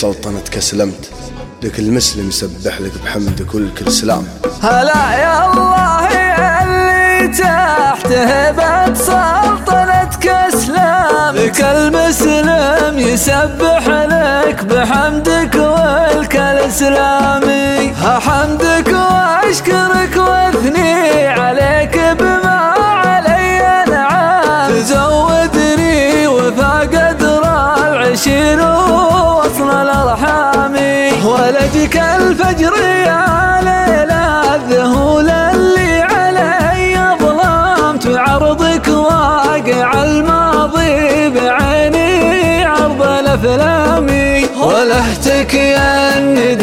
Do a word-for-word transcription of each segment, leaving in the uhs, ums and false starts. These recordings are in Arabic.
سلطنتك أسلمت، لكل مسلم يسبح لك بحمدك والكل سلام. هلا يا الله اللي تحت هبة سلطنتك أسلمت، لك المسلم يسبح لك بحمدك والكل سلامي. حمدك واشكرك واثني عليك بما علي نعم، تزودني وفاق قدر العشير ووصل الارحام. ولدك الفجر يا ليلى الذهول اللي علي ظلمت، بعرضك واقع الماضي بعيني عرض الافلام. ولهتك يا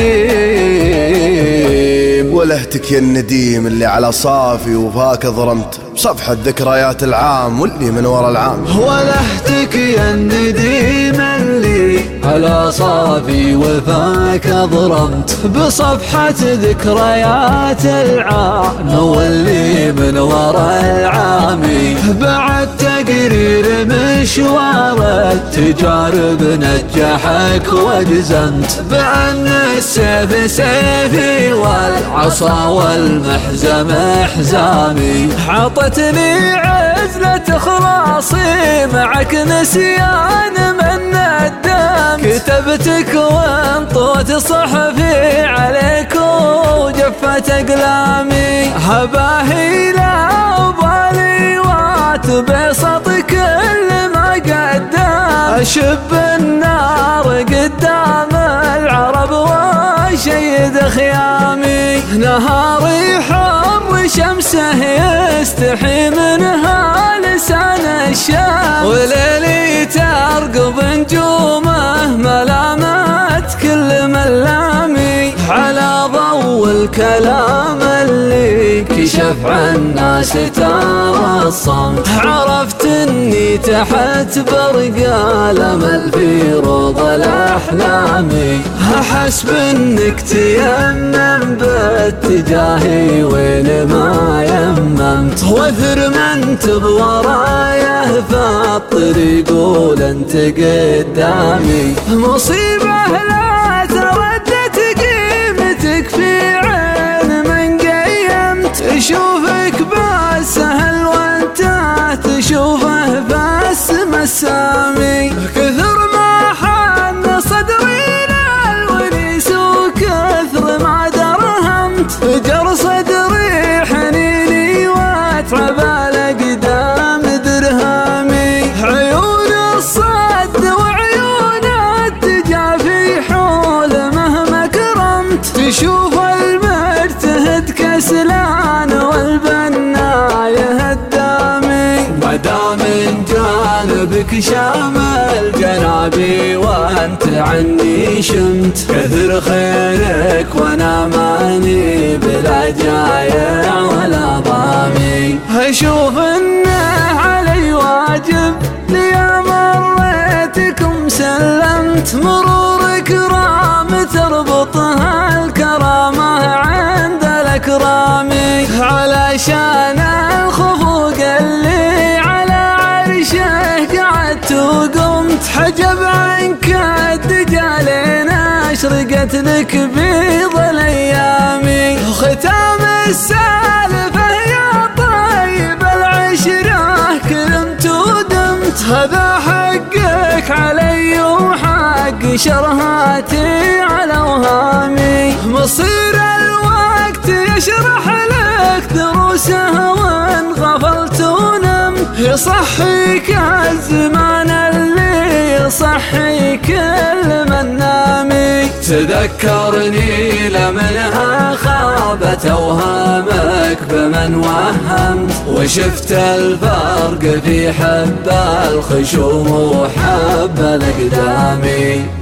النديم، ولهتك يا النديم اللي على صافي وفاك ظلمت، بصفحة ذكريات العام واللي من ورا العام. ولهتك يا النديم اللي على صافي وفاك ظلمت، بصفحة ذكريات العام واللي من ورا العام. بعد تقرير مشوار التجارب نجحك واجزمت، بأن السيف سيفي والعصا والمحزم حزامي. عطتني عزلة خلاصي معك نسيان من الدم، كتبتك وانطوت صحفي عليك وجفت اقلامي. هباهي لا أبالي واتبسط كل ما قدام، أشب النار قدام العرب وشيد خيامي. نهاري حر شمسه يستحي منها لسان الشام، وليلي ترقب نجومه ملامات كل ملامي. على ضوء الكلام اللي كشف عن ناس ترى الصمت، عرفت اني تحت برق الامل في روض الاحلام. احسب انك تيمم باتجاهي وين ما يممت، واثر من بورايا فالطريق ولنت قدامي. مصيبة لا تردت قيمتك في عين من قيمت، اشوفك بس سهل وانت تشوفه بس مسامي. كثر ما حن صدري للونيس وكثر ما درهمت، جر صدري حنيني واتعب الاقدام درهامي. عيون الصد وعيون التجافي حول مهما كرمت، تشوف المجتهد كسلان والبنا يهدامي. مدام جانبك شامل جنابي وانت عني شمت، كثر خيرك وانا ماني بلا جايع ولا ضامي. اشوف انه علي واجب لي مريتكم سلمت، مرور كرام تربطها الكرامة عند الاكرامي. علشان الخفوق اللي على عرشه قعدت وقمت، حجب عنك الدجالين اشرقت لك بيض الايام. ختام السالفه يا طيب العشره كرمت ودمت، هذا حقك علي وحق شرهاتي على وهامي. مصير الوقت يشرح لك دروسه وان غفلت ونمت، يصحيك الزمان اللي يصحي كل من نامي. تذكرني لمنها خابت اوهامك بمن وهمت، وشفت الفرق في حب الخشوم وحب الاقدام.